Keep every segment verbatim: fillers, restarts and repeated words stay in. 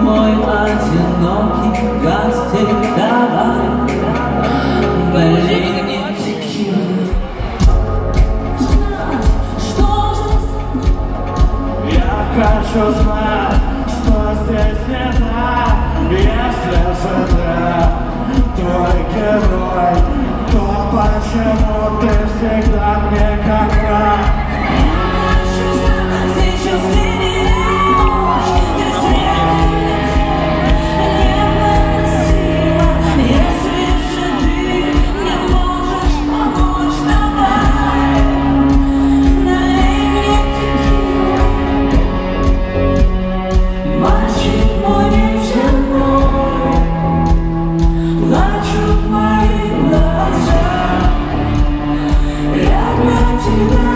мой одинокий гастик, давай, налей мне текилы. Что же? Я хочу знать, что здесь не так. Если же ты твой герой, то почему ты всегда мне как враг? Сейчас ты не можешь, ты светишь, невыносимо. Если же ты не можешь помочь, давай, налей мне текилы. Мальчик мой неземной, плачут мои глаза. Я для тебя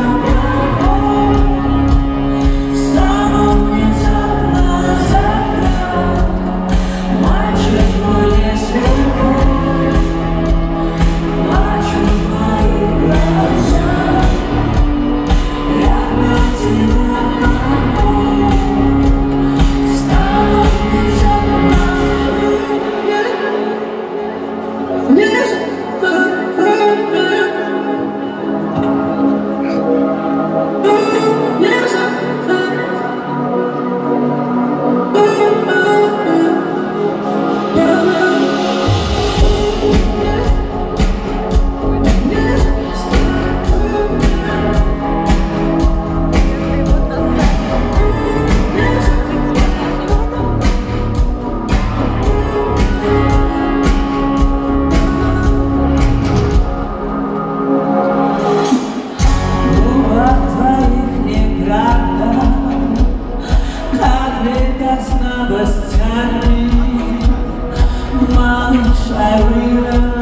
с новостями, малыш, I really